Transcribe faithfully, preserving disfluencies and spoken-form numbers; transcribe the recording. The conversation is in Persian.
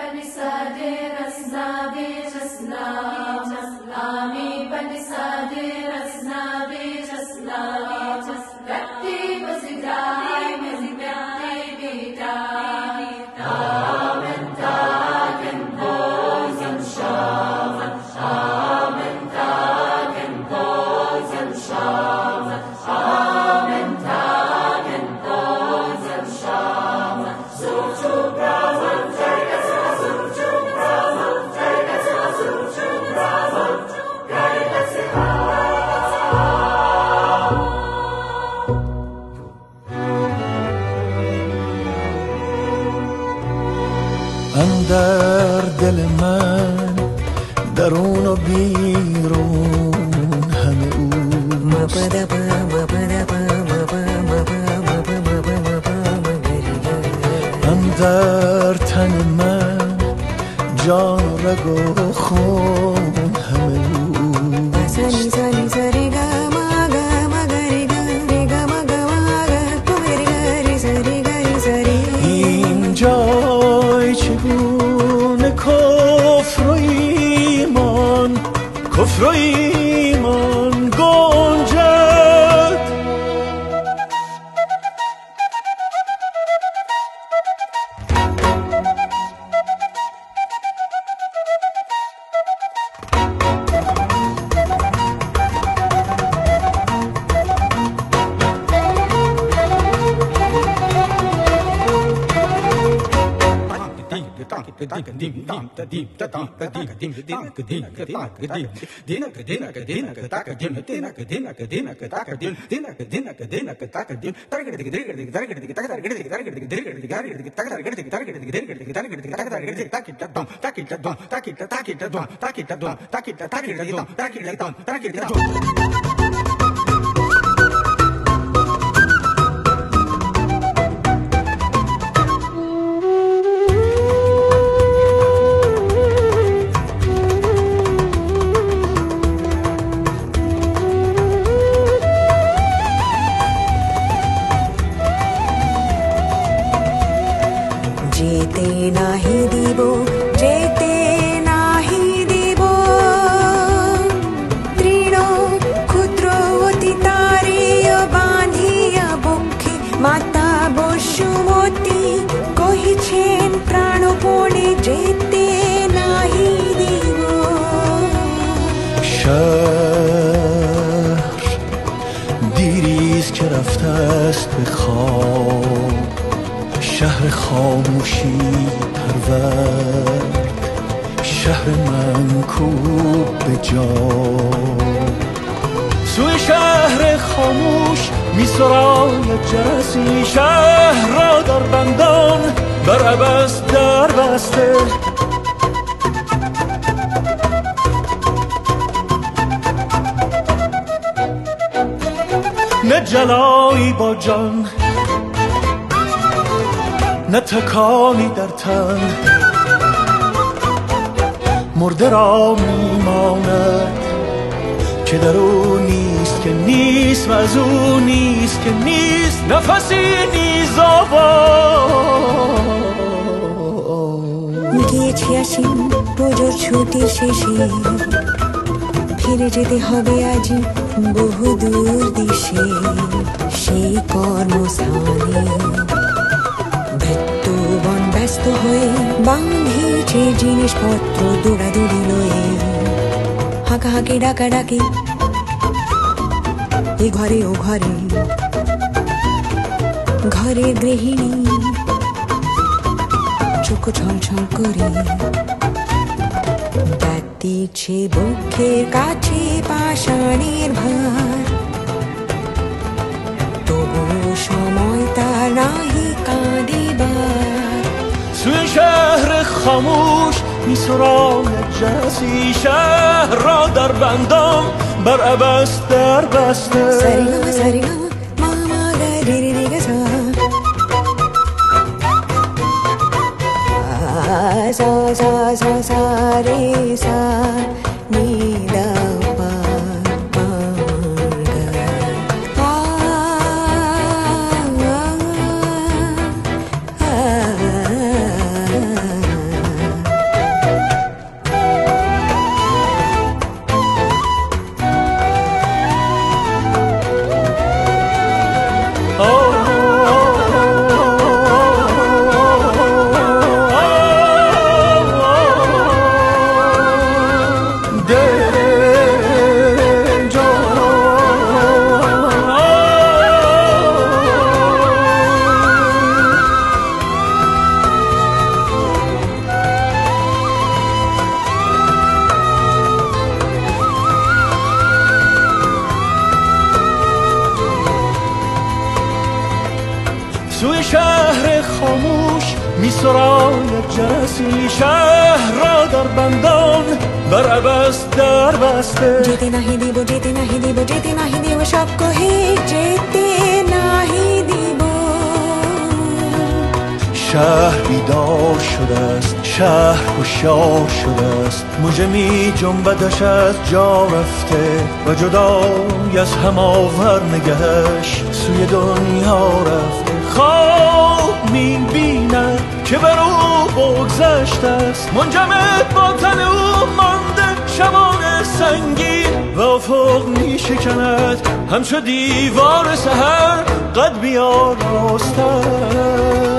در دل من درون و بیرون همه او اندر تن من جان و رگ و خون همه او این جای چگونه کفر و ایمان کفر و ایمان گنجد شهر خاموشی پرورد شهر من کوب به جا سوی شهر خاموش می سراید جرسی شهر را در بندان بر عبث در بسته نه جلایی با جان نه تکانی در تن مرده را میماند که در او نیست که نیست و از او نیست که نیست نفسی نیز آواز গিয়েছি আসি পুজোর ছুটির শেষে ফিরে যেতে হবে আজি বহু দূর দেশে সেই কর্মস্থানে ভৃত্যবন ব্যস্ত হয়ে বাঁধিছে জিনিসপত্র দৌড়াদৌড়ি লয়ে হাঁকাহাঁকি ডাকাডাকি এ ঘরে ও ঘরে ঘরের গৃহিণী চোখ ছলছল করে দিচ্ছে বুকের কাছে পাষাণের ভার তবু সময় তার নাহি কাঁদিবার سوی شهر خاموش می سراید جرسی شهر را در بندام بر عبث در بسته سریگا سریگا ماما گری ریگا سا sa sa sa sa re sa ni da pa pa ga a a می سراید جرسی، شهر را در بندان بر عبث در بسته. جیتی نهی دیبو جیتی نهی دیبو جیتی نهی دیبو شب کو هی جیتی نهی دیبو. شهر بیدار شده است، شهر هوشیار شده است، موجه می جنبدش از جا رفته و جدای از هم آور نگهش سوی دنیا رفته. خواب می بیند که بر او بگذشته است، منجمد با تن او مانده شبان سنگین و افق می شکند همچو دیوار سحر قد بیاراسته.